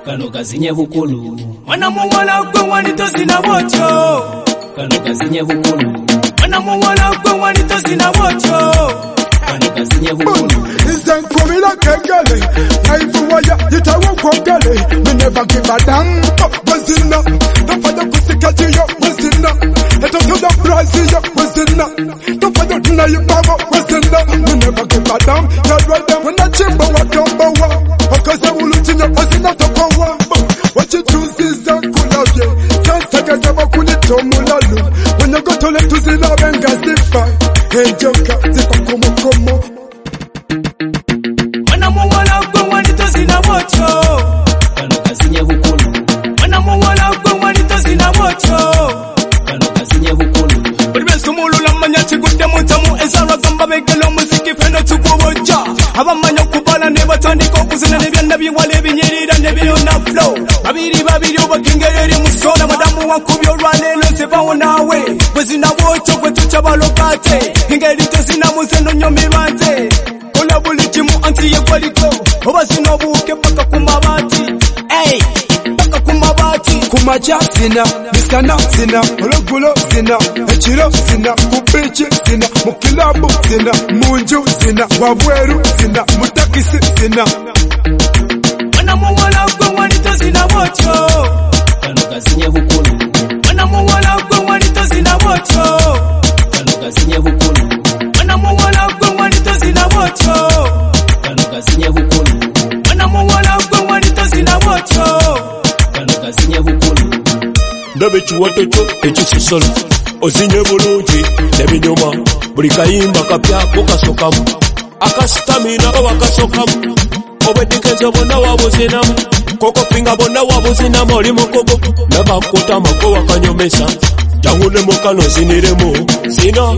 kano kazinye bukulu mwana muwala gwe wanito zina botyo kano kazinye bukulu mwana muwala gwe wanito zina botyo kano kazinye bukulu Isn't coming like a galley. I do why you tell one galley. Me never give a damn. Was in up. Don't find the pussy catch you. Was in up. Let us do the price you. Was in up. Don't find the dinner you power. Was in up. Me never give a damn. You're right there when I chamber what number one. Because I will look in your was in up to power. What you choose is a cool of you. Can't take a job of it to Mulalu. When you go to let to see love and gasify. Hey, Joker, zip up como. Mwana muwala gwe wanito zina botyo kano kazinye bukulu mwana muwala gwe wanito zina botyo kano kazinye bukulu buli besumulula manya kigudde mutamu ensalo gamba begela omuziki feno tukubojja abamanya okubala ne batandika okuzina nebyanna biwala ebinyirira ne biyona flow babiri obagengera eri musola madamu wankubye olwaleero nsebawo naawe bwe zina botyo gwe tukyabalokate engeri tezinamu zeno nyomirwa nze ola buli kimu anti yegwaliko oba zino buuke paka kumabati paka kumabati Kumaja zina, misana zina, ologulo zina, echiro zina, kupichi zina, mukilabu zina, munju zina, wabweru zina, mutakisi zina. mwana muwala gwe wanito zina botyo kano kazinye bukulu mwana muwala gwe wanito zina botyo kano kazinye bukulu mwana muwala gwe wanito zina botyo kano kazinye bukulu mwana muwala gwe wanito zina botyo kano kazinye bukulu ndabe kiwato kyo ekisisolo ozinye bulungi n'ebinyoma buli kayimba kapyako kasokamu akasitamina oba kasokamu obweddikenze bonna wabuzinamu kokopinga bonna wabuzinamu oli mukogo nabakutamako wakanyomesa jangulemu kano ziniremu zina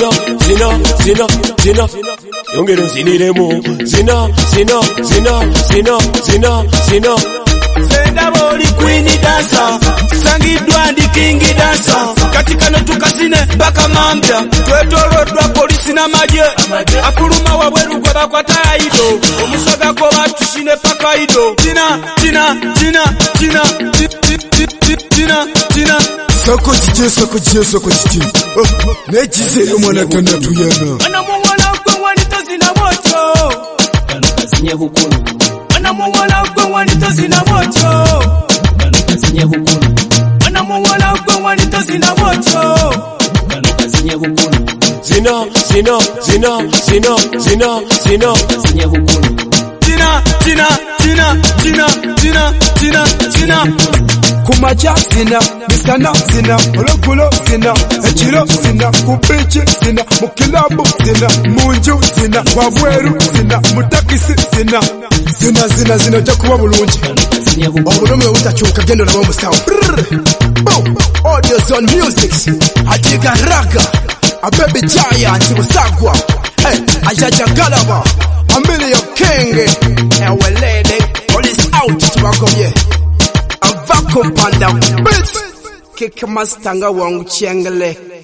yongere nziniremu zina Senda boli queen dancer sangidwa ndi king dancer katika no tukazine baka mambya twetolodwa polisi na maje akuluma wabweru gwe bakwata ido omusaga ko batushine paka ido tina Soko jije. Nejize omwana tana tuyana. mwana muwala gwe wanito zina botyo kano kazinye bukulu mwana muwala gwe wanito zina botyo kano kazinye bukulu mwana muwala gwe wanito zina botyo kano kazinye bukulu zina kazinye bukulu tina Kumaja zina, misana zina, ologulo zina, echiro zina, kupichi zina, mukilabu zina, munju zina, wabweru zina, mutakisi zina. Zina jakuwa bulungi. kano kazinye bukulu Obulume utachuka gendo na musawo. Audio Zone Music. Adiga raga. A baby giant usagwa. Hey, ajaja galaba. A million king. Ewe lady. Police out tubakomye. A vacuum panda. Kick mastanga wangu chengele.